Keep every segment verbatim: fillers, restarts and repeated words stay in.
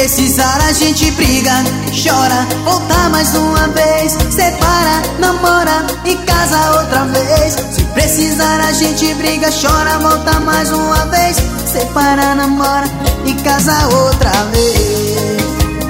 precisar a gente briga, chora, volta mais uma vez, separa, namora e casa outra vez. Se precisar a gente briga, chora, volta mais uma vez, separa, namora e casa outra vez.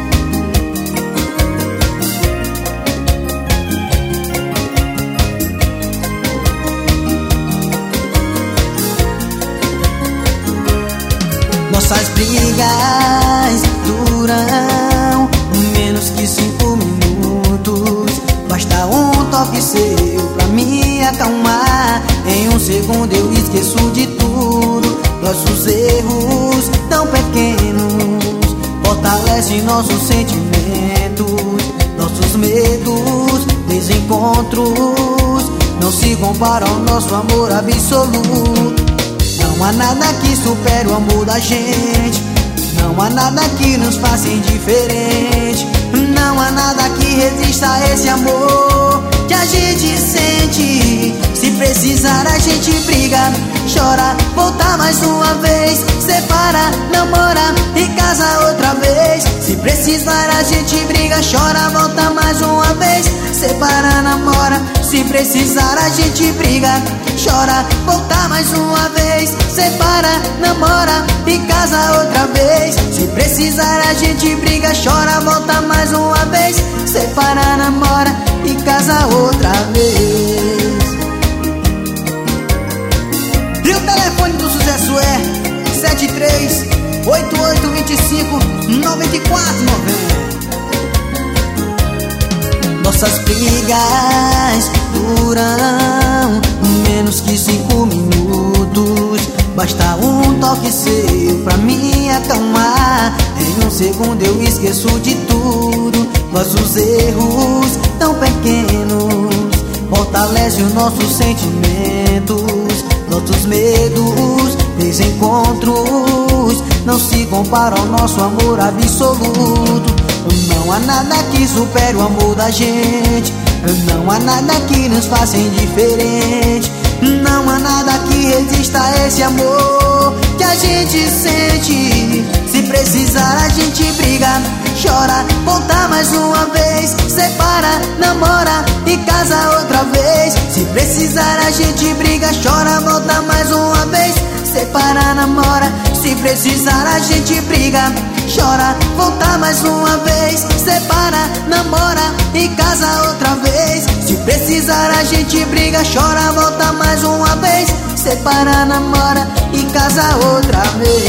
Nossas brigas duram menos que cinco minutos. Basta um toque seu pra me acalmar. Em um segundo eu esqueço de tudo. Nossos erros tão pequenos fortalecem nossos sentimentos. Nossos medos, desencontros não se comparam ao nosso amor absoluto. Não há nada que supere o amor da gente. Não há nada que nos faça indiferente. Não há nada que resista a esse amor que a gente sente. Se precisar a gente briga, chora, volta mais uma vez, separa, namora e casa outra vez. Se precisar a gente briga, chora, volta mais uma vez, separa, namora. Se precisar a gente briga, chora, volta mais uma vez, separa, namora e casa outra vez. Se precisar a gente briga, chora, volta mais uma vez, separa, namora e casa outra vez. E o telefone do sucesso é sete três oito oito dois cinco nove quatro nove zero. Nossas brigas duram menos que cinco minutos. Basta um toque seu pra me acalmar. Em um segundo eu esqueço de tudo. Nossos erros tão pequenos fortalecem os nossos sentimentos. Nossos medos, desencontros não se comparam ao nosso amor absoluto. Não há nada que supere o amor da gente. Não há nada que nos faça indiferente. Não há nada que resista a esse amor que a gente sente. Se precisar a gente briga, chora, volta mais uma vez, separa, namora e casa outra vez. Se precisar a gente briga, chora, volta mais uma vez, separa, namora. Se precisar a gente briga, chora, volta mais uma vez, separa, namora e casa outra vez. Se precisar a gente briga, chora, volta mais uma vez, separa, namora e casa outra vez.